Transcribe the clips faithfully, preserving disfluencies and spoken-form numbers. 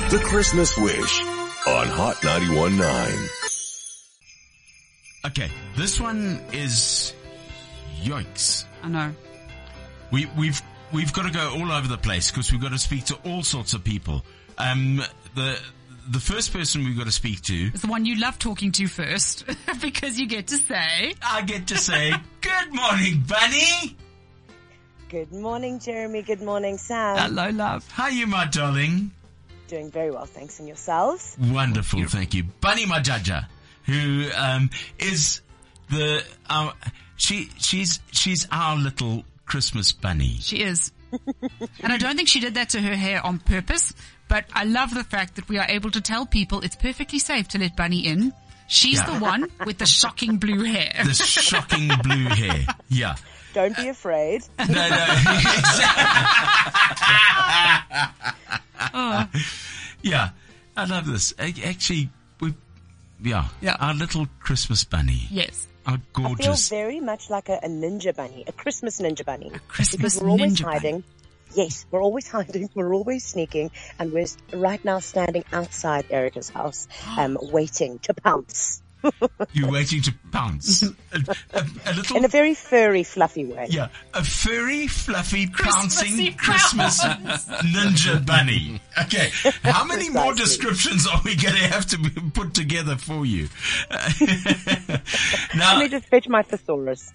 The Christmas Wish on Hot ninety-one point nine. Okay, this one is yikes. I know. We, we've we've got to go all over the place because we've got to speak to all sorts of people. Um, the the first person we've got to speak to is the one you love talking to first because you get to say. I get to say, good morning, Bunny. Good morning, Jeremy. Good morning, Sam. Hello, love. How are you, my darling? Doing very well, thanks. And yourselves? Wonderful, thank you. Bunny Majaja, who um, is the uh, she she's she's our little Christmas bunny. She is. And I don't think she did that to her hair on purpose, but I love the fact that we are able to tell people it's perfectly safe to let Bunny in. She's Yeah. the one with the shocking blue hair. The shocking blue hair. Yeah. Don't be afraid. No, no. Oh. Yeah. I love this. A- Actually, we, yeah. Yeah. Our little Christmas bunny. Yes. Our I feel gorgeous. very much like a, a ninja bunny, a Christmas ninja bunny. Christmas because we're always ninja bunny. hiding. Yes, we're always hiding. We're always sneaking. And we're s- right now standing outside Erica's house, um, waiting to pounce. You're waiting to pounce. A, a, a little. In a very furry, fluffy way. Yeah, a furry, fluffy, Christmassy pouncing Christmas ninja bunny. Okay, how many more Precisely. descriptions are we going to have to put together for you? Now, Let me just fetch my thesaurus.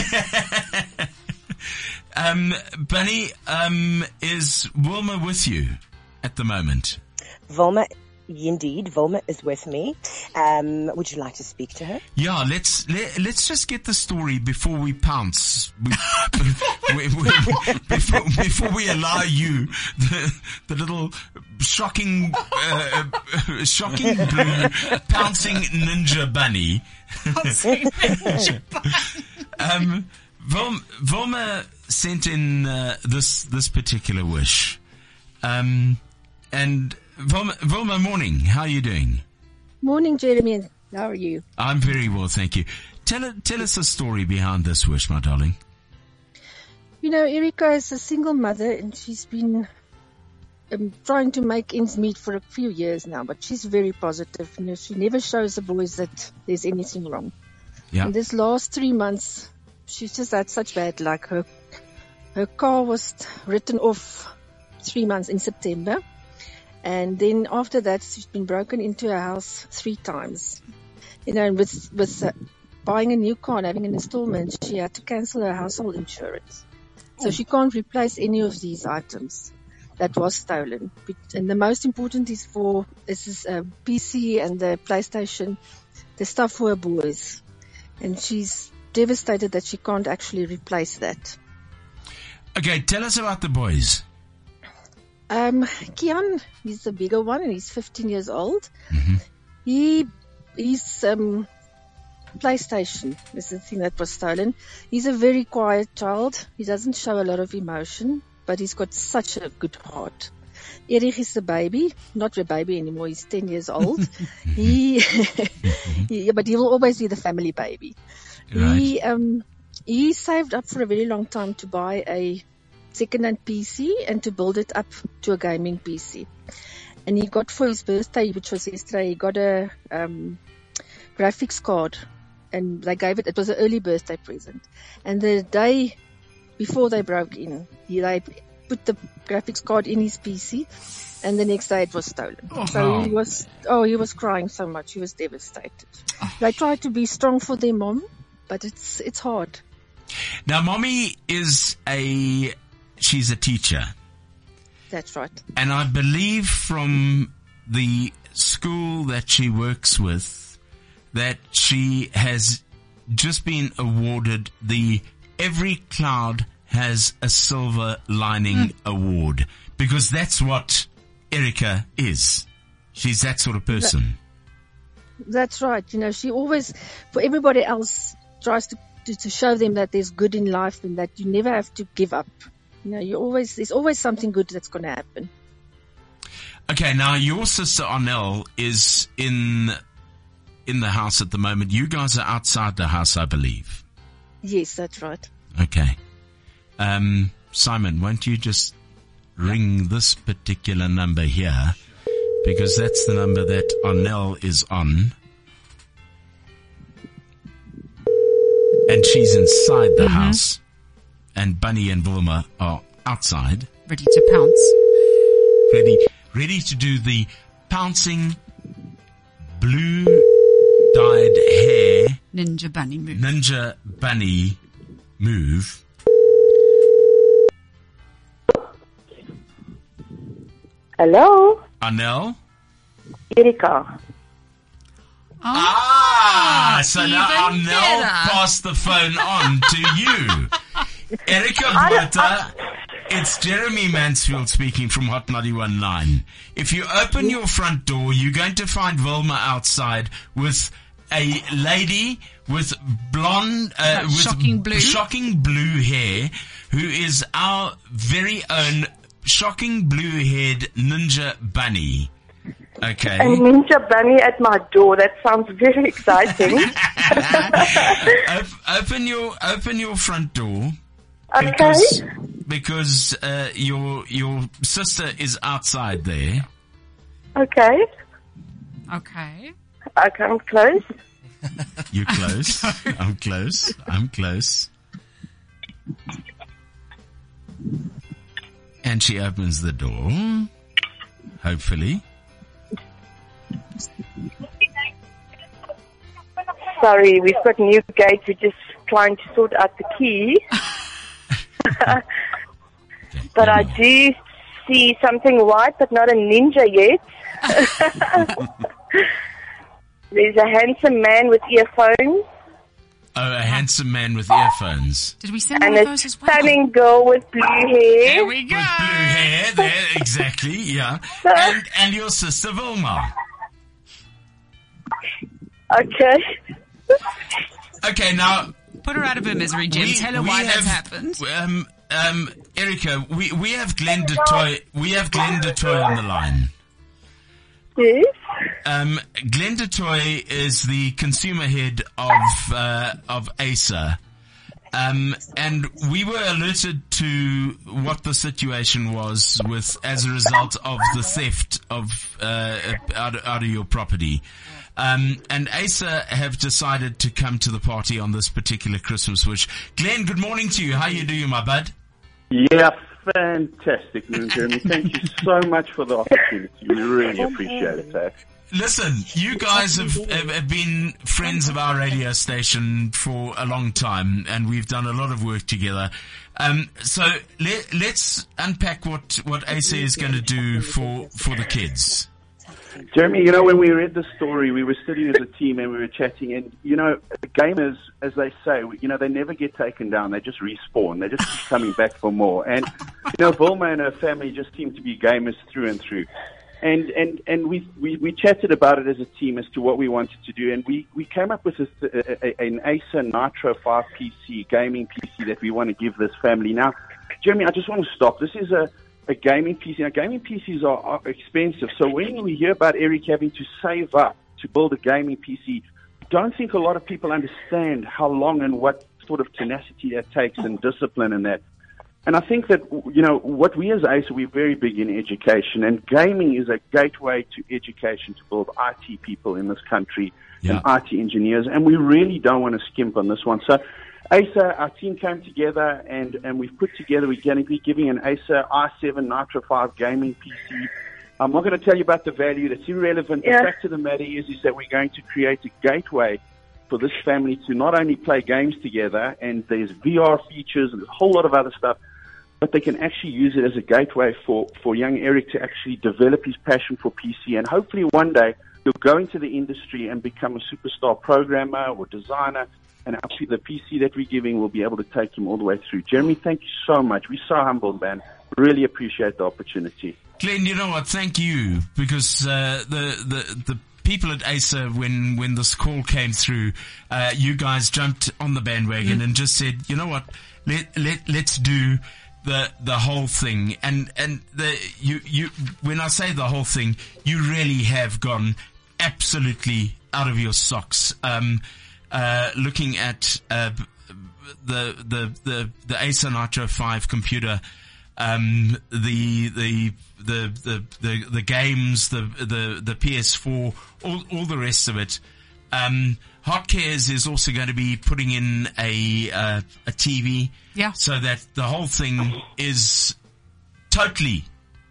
um, Bunny, um, is Wilma with you at the moment? Vilma, indeed, Vilma is with me. Um, would you like to speak to her? Yeah, let's let, let's just get the story before we pounce. We, we, we, before, before we allow you the the little shocking uh, uh, shocking blue pouncing ninja bunny. um, Vil- Vilma sent in uh, this this particular wish, um, and Vilma, Vilma, morning. How are you doing? Morning, Jeremy. How are you? I'm very well, thank you. Tell it, tell us the story behind this wish, my darling. You know, Erica is a single mother and she's been um, trying to make ends meet for a few years now, but she's very positive. You know, she never shows the boys that there's anything wrong. Yeah. In this last three months, she's just had such bad luck. Her, her car was written off three months in September. And then after that, she's been broken into her house three times. You know, and with, with uh, buying a new car and having an installment, she had to cancel her household insurance. So she can't replace any of these items that was stolen. And the most important is for, this is a P C and the PlayStation, the stuff for her boys. And she's devastated that she can't actually replace that. Okay, tell us about the boys. Um, Kian, he's the bigger one and he's fifteen years old. Mm-hmm. He, he's, um, PlayStation is the thing that was stolen. He's a very quiet child. He doesn't show a lot of emotion, but he's got such a good heart. Erich is the baby, not a baby anymore. He's ten years old. he, he, but he will always be the family baby. Right. He, um, he saved up for a very long time to buy a second-hand P C and to build it up to a gaming P C. And he got for his birthday, which was yesterday, he got a um, graphics card, and they gave it. It was an early birthday present. And the day before they broke in, he they put the graphics card in his P C, and the next day it was stolen. Oh. So he was oh he was crying so much, he was devastated. They tried to be strong for their mom, but it's it's hard. Now, mommy is a, she's a teacher. That's right. And I believe from the school that she works with that she has just been awarded the Every Cloud Has a Silver Lining mm. award, because that's what Erica is. She's that sort of person. That, that's right. You know, she always, for everybody else, tries to, to, to show them that there's good in life and that you never have to give up. You know, you always, there's always something good that's going to happen. Okay, now your sister Arnell is in in the house at the moment. You guys are outside the house, I believe. Yes, that's right. Okay. Um, Simon, won't you just ring this particular number here because that's the number that Arnell is on. And she's inside the mm-hmm. house. And Bunny and Wilma are outside. Ready to pounce. Ready, ready to do the pouncing blue dyed hair Ninja bunny move. Ninja bunny move. Hello? Arnell? Erika. Oh, ah, so now even Arnell better. passed the phone on to you. Erika Botha, it's Jeremy Mansfield speaking from Hot ninety-one point nine. If you open your front door, you're going to find Wilma outside with a lady with blonde, uh, with shocking blue. shocking blue hair, who is our very own shocking blue-haired Ninja Bunny. Okay. A Ninja Bunny at my door. That sounds very exciting. Op- open your open your front door. Okay. Because, because uh, your your sister is outside there. Okay. Okay. Okay, I'm close. You're close. I'm close. I'm close. And she opens the door. Hopefully. Sorry, we've got new gate. We're just trying to sort out the key. Okay, But I do see something white, but not a ninja yet. There's a handsome man with earphones. Oh, a handsome man with earphones. Did we send And one of a those as well? stunning girl with blue hair. There we go. With blue hair, there, exactly, yeah. And, and your sister Wilma. Okay. Okay, now... Put her out of her misery, James. Tell her why that's happened. Um, um, Erika, we, we have Glenn DeToy, we have Glenn DeToy on the line. Yes. Um, Glenn DeToy is the consumer head of, uh, of Acer. Um, and we were alerted to what the situation was with, as a result of the theft of, uh, out, out of your property. Um, and Acer have decided to come to the party on this particular Christmas wish. Glenn, good morning to you. How you doing, my bud? Yeah, fantastic, Jeremy. Thank you so much for the opportunity. We really appreciate it, eh? Listen, you guys have, have, have been friends of our radio station for a long time, and we've done a lot of work together. Um, so let, let's unpack what, what Acer is going to do for, for the kids. Jeremy, you know, when we read the story, we were sitting as a team and we were chatting, and, you know, gamers, as they say, you know, they never get taken down. They just respawn. They just keep coming back for more. And, you know, Wilma and her family just seem to be gamers through and through. And, and, and we, we, we chatted about it as a team as to what we wanted to do, and we, we came up with a, a, a, an Acer Nitro five P C, gaming P C that we want to give this family. Now, Jeremy, I just want to stop. This is a, a gaming P C. Now, gaming P Cs are, are expensive, so when we hear about Eric having to save up to build a gaming P C, don't think a lot of people understand how long and what sort of tenacity that takes and discipline and that. And I think that, you know, what we as Acer, we're very big in education, and gaming is a gateway to education to build I T people in this country, yeah, and I T engineers, and we really don't want to skimp on this one. So Acer, our team came together, and, and we've put together, we're going to be giving an Acer i seven Nitro five gaming P C. I'm not going to tell you about the value. That's irrelevant. Yeah. The fact of the matter is, is that we're going to create a gateway for this family to not only play games together, and there's V R features and a whole lot of other stuff, but they can actually use it as a gateway for, for young Eric to actually develop his passion for P C, and hopefully one day he'll go into the industry and become a superstar programmer or designer, and actually the P C that we're giving will be able to take him all the way through. Jeremy, thank you so much. We're so humbled, man. Really appreciate the opportunity. Glenn, you know what? Thank you, because uh, the the the people at Acer, when when this call came through, uh, you guys jumped on the bandwagon mm. and just said, you know what? Let let let's do the the whole thing. And and the you you when I say the whole thing, you really have gone absolutely out of your socks. Um, uh, looking at uh, the the the the Acer Nitro five computer. um, the, the, the, the, the, the games, the, the, the P S four, all, all the rest of it. Um, Hot Cares is also going to be putting in a, uh, a T V. Yeah. So that the whole thing is totally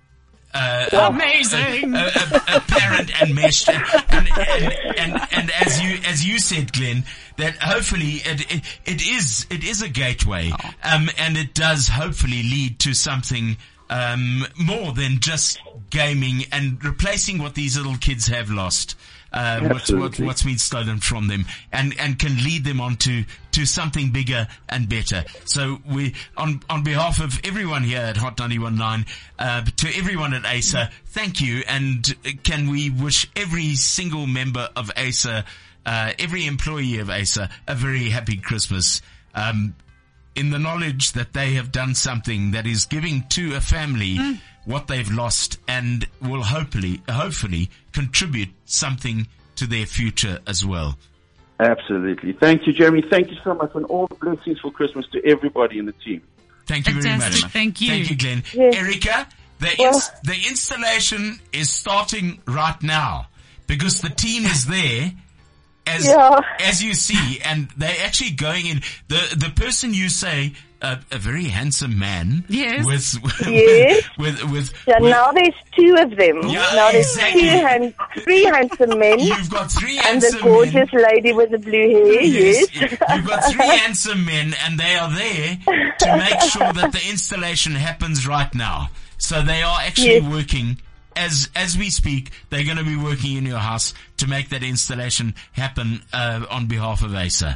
Uh, Amazing, uh, uh, apparent and meshed, and and, and and and as you as you said, Glenn, that hopefully it it, it is it is a gateway, um, and it does hopefully lead to something um more than just gaming and replacing what these little kids have lost. Uh, what's, what, what's been stolen from them, and, and can lead them on to, to something bigger and better. So we, on, on behalf of everyone here at Hot ninety-one point nine, uh, to everyone at Acer, thank you, and can we wish every single member of Acer, uh, every employee of Acer, a very happy Christmas, um, in the knowledge that they have done something that is giving to a family mm. what they've lost, and will hopefully, hopefully contribute something to their future as well. Absolutely. Thank you, Jeremy. Thank you so much, and all blessings for Christmas to everybody in the team. Thank you Fantastic. very much. Thank you. Thank you, Glenn. Yes. Erica, the, Well, ins- the installation is starting right now because the team is there. As, Yeah. as you see, and they're actually going in, the, the person you say, uh, a very handsome man. Yes. With, with, Yes. with, with, Yeah, with- now there's two of them. Yeah, now there's exactly. two hand, three handsome men. you've got three And the handsome gorgeous men. lady with the blue hair, yes. You've got three handsome men, and they are there to make sure that the installation happens right now. So they are actually Yes. working. As, as we speak, they're going to be working in your house to make that installation happen, uh, on behalf of Acer.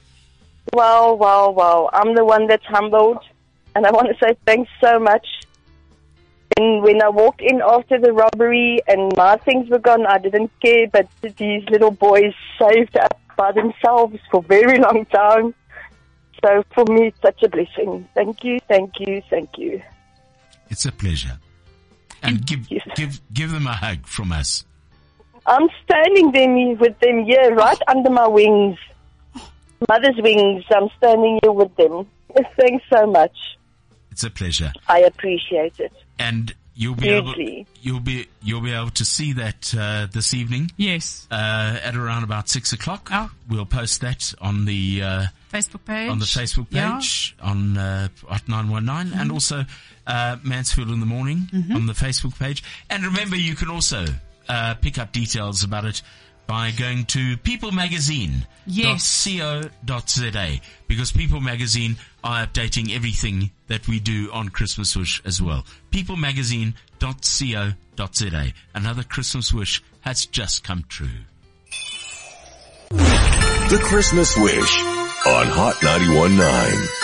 Wow, wow, wow. I'm the one that's humbled, and I want to say thanks so much. And when I walked in after the robbery and my things were gone, I didn't care, but these little boys saved up by themselves for a very long time. So for me, it's such a blessing. Thank you, thank you, thank you. It's a pleasure. And give, Yes. give, give them a hug from us. I'm standing there with them here, right under my wings. Mother's wings. I'm standing here with them. Thanks so much. It's a pleasure. I appreciate it. And you'll be able, Hugely. you'll be, you'll be able to see that, uh, this evening, Yes. uh, at around about six o'clock. Oh. We'll post that on the, uh, Facebook page. on the Facebook Yeah. page, on uh, Hot nine one nine, mm-hmm. and also uh, Mansfield in the Morning mm-hmm. on the Facebook page. And remember, you can also uh, pick up details about it by going to people magazine dot co dot za, because People Magazine are updating everything that we do on Christmas Wish as well. people magazine dot co dot za. Another Christmas wish has just come true. The Christmas Wish on Hot ninety-one point nine.